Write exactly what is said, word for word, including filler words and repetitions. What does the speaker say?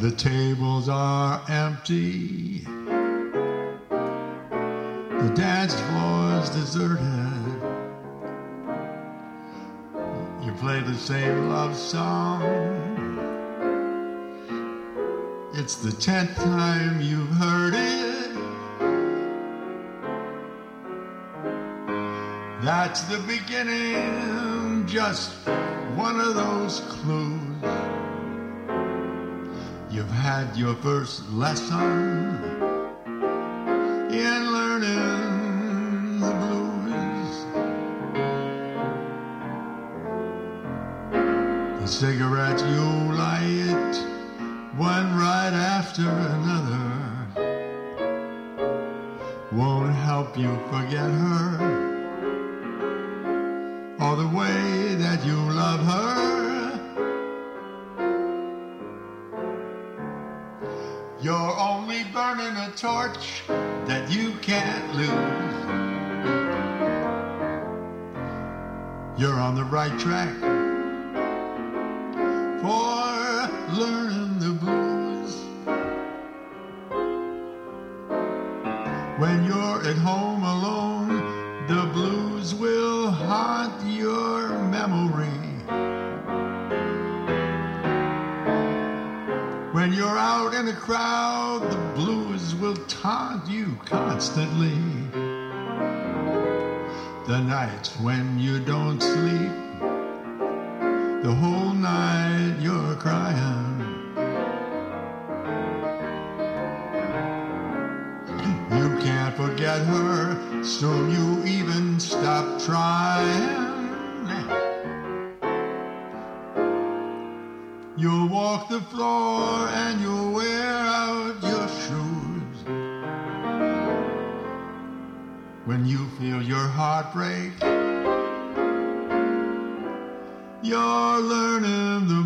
The tables are empty. The dance floor's deserted. You play the same love song. It's the tenth time you've heard it. That's the beginning, just one of those clues. You've had your first lesson in learning the blues. The cigarette you light, one right after another, won't help you forget her or the way that you love her. You're only burning a torch that you can't lose. You're on the right track for learning the blues. When you're at home alone, the blues will haunt your memory. When you're out in a crowd, the blues will taunt you constantly. The nights when you don't sleep, the whole night you're crying. You can't forget her, soon you even stop trying. You'll walk the floor and you'll wear out your shoes. When you feel your heart break, you're learning the